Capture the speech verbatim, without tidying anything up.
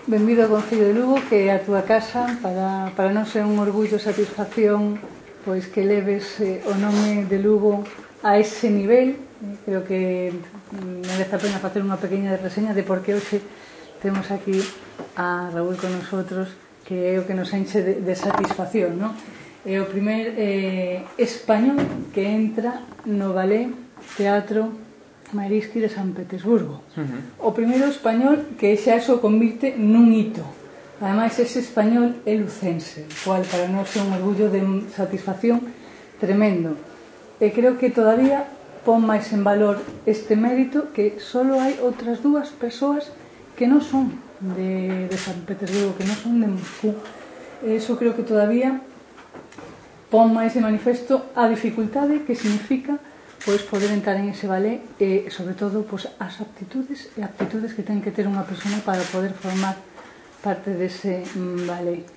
benvido ao Concello de Lugo, que é a túa casa. Para, para non ser un orgullo e satisfacción pois que leves eh, o nome de Lugo a ese nivel. Eh, creo que merece a pena facer unha pequena reseña de por que hoxe temos aquí a Raúl con nosotros, que é o que nos enche de, de satisfacción, non? É o primer eh, español que entra no Ballet Teatro Mariinsky de San Petersburgo. Uh-huh. O primeiro español que xa eso convirte nun hito. Ademais, ese español é lucense, cual para nós é un orgullo de satisfacción tremendo. E creo que todavía pon máis en valor este mérito, que solo hai outras dúas persoas que non son de, de San Petersburgo, que non son de Moscú. Eso creo que todavía pon máis de manifesto a dificultade que significa pois poder entrar en ese ballet e, sobre todo, pois, as aptitudes e aptitudes que ten que ter unha persona para poder formar parte dese ballet.